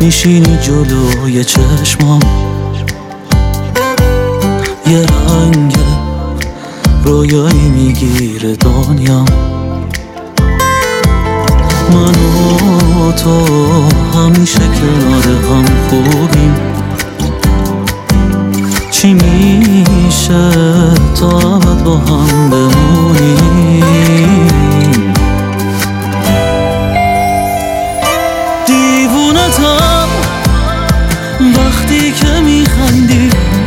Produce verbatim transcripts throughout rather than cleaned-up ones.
میشینی جلوی چشمام، یه رنگ رویایی میگیره دنیام. من و تو همیشه کنار هم خوبیم، چی میشه تا ابد با هم بمونیم. دیوونتم وقتی که میخندی،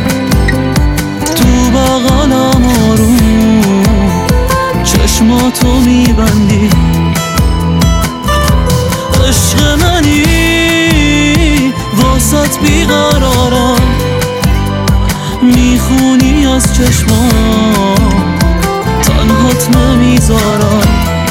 تو بغلم آروم چشماتو میبندی. عشق منی واسط بیقرارم، میخونی از چشمام تنهات نمیذارم.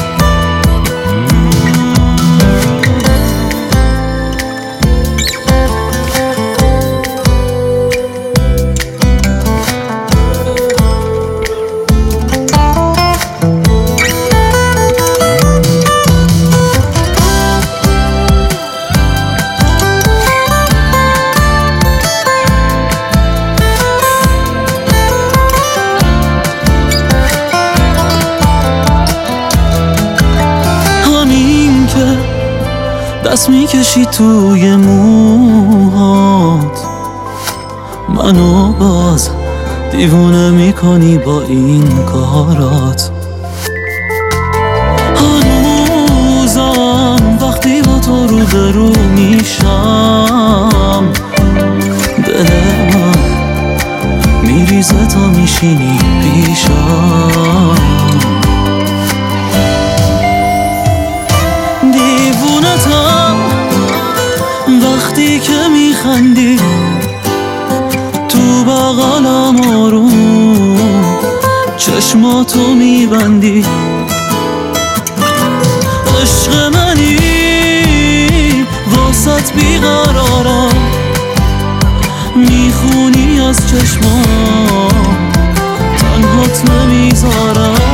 دست میکشی توی موهات، منو باز دیوونه میکنی با این کارات. هنوزم وقتی با تو رو به رو میشم، دل من میریزه تا میشینی پیشم. دیوونتم وقتی که میخندی، تو بغلم آروم چشماتو میبندی. عشق منی واسط بیقرارم، میخونی از چشمام تنهات نمیذارم.